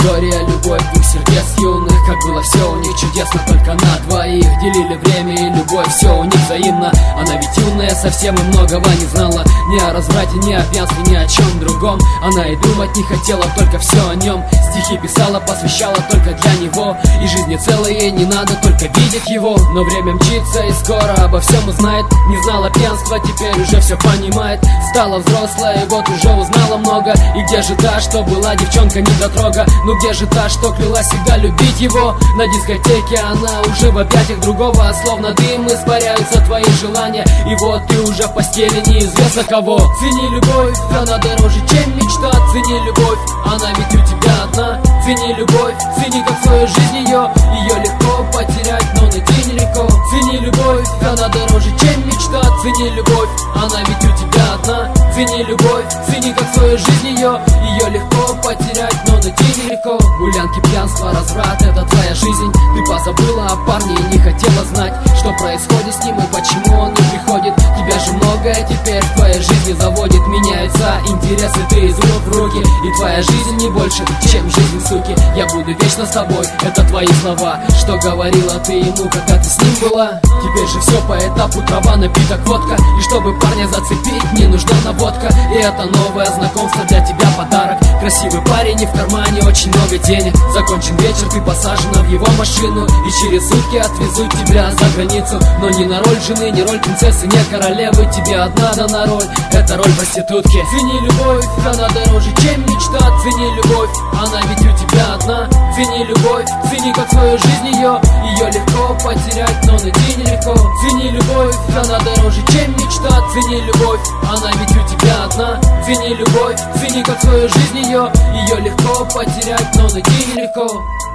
история, любовь двух сердец юных. Как было все у них чудесно, только на двоих делили время и любовь, все у них взаимно. Она ведь юная совсем и многого не знала, ни о разврате, ни о пьянстве, ни о чем другом. Она и думать не хотела, только все о нем. Стихи писала, посвящала только для него. И жизни целой ей не надо, только видеть его. Но время мчится и скоро обо всем узнает. Не знала пьянства, теперь уже все понимает. Стала взрослая и вот уже узнала много. И где же та, что была девчонка недотрога? Ну где же та, что клялась всегда любить его? На дискотеке она уже в объятиях другого. Словно дым испаряются твои желания. И вот ты уже в постели неизвестно кого. Цени любовь, она дороже, чем мечта. Цени любовь, она ведь у тебя одна. Цени любовь, цени как свою жизнь ее. Ее легко потерять, но найти нелегко. Цени любовь, она дороже, чем мечта. Цени любовь, она ведь у тебя одна. Цени любовь, цени как свою жизнь ее. Ее легко потерять, но найти нелегко. Гулянки, пьянство, разврат, это твоя жизнь. Ты позабыла о парне и не хотела знать, что происходит с ним и почему он не приходит. Тебя же многое теперь в твоей жизни заводит. Меняются интересы, ты из рук в руки. И твоя жизнь не больше, чем жизнь суки. Я буду вечно с тобой, это твои слова. Что говорила ты ему, когда ты с ним была? Теперь же все по этапу, трава, напиток, водка. И чтобы парня зацепить, мне нужна наводка. И это новое знакомство для тебя подарок. Красивый парень и в кармане очень много денег. Закончен вечер, ты посажена в его машину. И через сутки отвезут тебя за границу. Но не на роль жены, не роль принцессы, не королевы. Тебе одна дана роль, это роль проститутки. Цени любовь, она дороже, чем мечта. Цени любовь, она ведь у тебя одна. Цени любовь, цени как свою жизнь ее. Ее легко потерять, но найти нелегко. Цени любовь, она дороже, чем мечта. Цени любовь, она ведь у тебя одна. Цени любовь, цени как свою жизнь ее. Ее легко потерять, но найти нелегко.